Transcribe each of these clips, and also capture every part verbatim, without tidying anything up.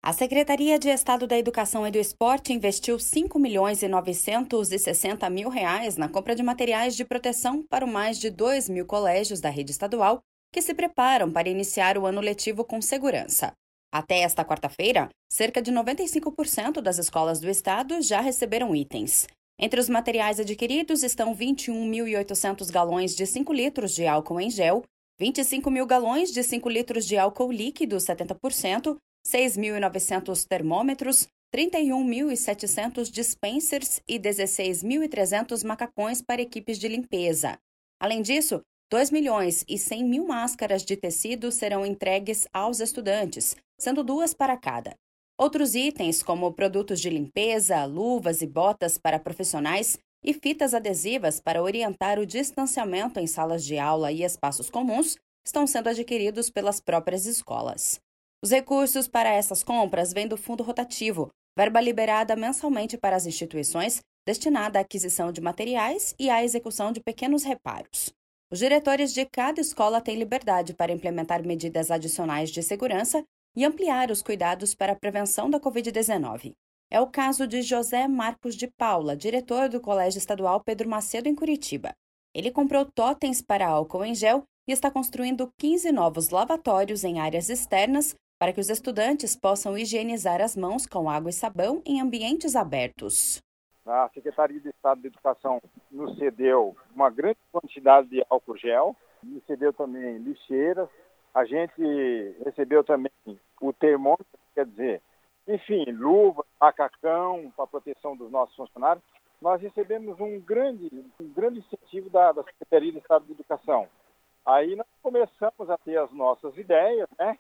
A Secretaria de Estado da Educação e do Esporte investiu cinco milhões e novecentos e sessenta mil reais na compra de materiais de proteção para mais de dois mil colégios da rede estadual que se preparam para iniciar o ano letivo com segurança. Até esta quarta-feira, cerca de noventa e cinco por cento das escolas do estado já receberam itens. Entre os materiais adquiridos estão vinte e um mil e oitocentos galões de cinco litros de álcool em gel, vinte e cinco mil galões de cinco litros de álcool líquido setenta por cento, seis mil e novecentos termômetros, trinta e um mil e setecentos dispensers e dezesseis mil e trezentos macacões para equipes de limpeza. Além disso, dois milhões e cem mil máscaras de tecido serão entregues aos estudantes, sendo duas para cada. Outros itens, como produtos de limpeza, luvas e botas para profissionais e fitas adesivas para orientar o distanciamento em salas de aula e espaços comuns, estão sendo adquiridos pelas próprias escolas. Os recursos para essas compras vêm do Fundo Rotativo, verba liberada mensalmente para as instituições, destinada à aquisição de materiais e à execução de pequenos reparos. Os diretores de cada escola têm liberdade para implementar medidas adicionais de segurança e ampliar os cuidados para a prevenção da covid dezenove. É o caso de José Marcos de Paula, diretor do Colégio Estadual Pedro Macedo, em Curitiba. Ele comprou totens para álcool em gel e está construindo quinze novos lavatórios em áreas externas para que os estudantes possam higienizar as mãos com água e sabão em ambientes abertos. A Secretaria de Estado da Educação nos cedeu uma grande quantidade de álcool gel, nos cedeu também lixeiras, a gente recebeu também o termômetro, quer dizer, enfim, luva, macacão para proteção dos nossos funcionários. Nós recebemos um grande, um grande incentivo da, da Secretaria de Estado da Educação. Aí nós começamos a ter as nossas ideias, né,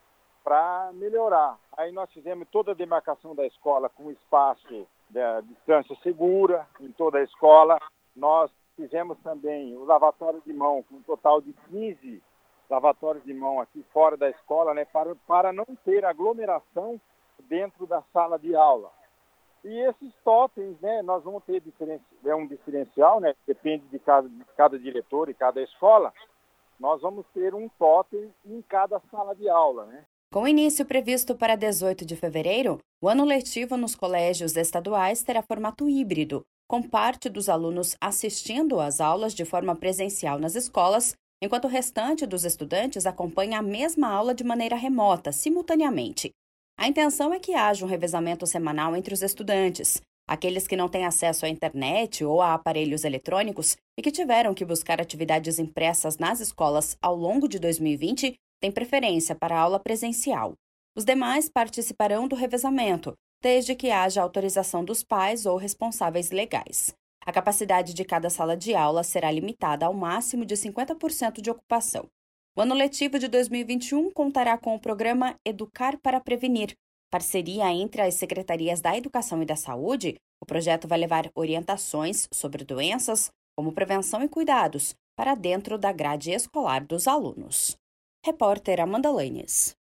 para melhorar. Aí nós fizemos toda a demarcação da escola com espaço de distância segura em toda a escola. Nós fizemos também o lavatório de mão, com um total de quinze lavatórios de mão aqui fora da escola, né, para, para não ter aglomeração dentro da sala de aula. E esses totens, né, nós vamos ter diferenci... é um diferencial, né, depende de cada, de cada diretor e cada escola, nós vamos ter um totem em cada sala de aula, né. Com início previsto para dezoito de fevereiro, o ano letivo nos colégios estaduais terá formato híbrido, com parte dos alunos assistindo às aulas de forma presencial nas escolas, enquanto o restante dos estudantes acompanha a mesma aula de maneira remota, simultaneamente. A intenção é que haja um revezamento semanal entre os estudantes. Aqueles que não têm acesso à internet ou a aparelhos eletrônicos e que tiveram que buscar atividades impressas nas escolas ao longo de dois mil e vinte têm preferência para a aula presencial. Os demais participarão do revezamento, desde que haja autorização dos pais ou responsáveis legais. A capacidade de cada sala de aula será limitada ao máximo de cinquenta por cento de ocupação. O ano letivo de dois mil e vinte e um contará com o programa Educar para Prevenir, parceria entre as Secretarias da Educação e da Saúde. O projeto vai levar orientações sobre doenças, como prevenção e cuidados, para dentro da grade escolar dos alunos. Repórter Amanda Lanes.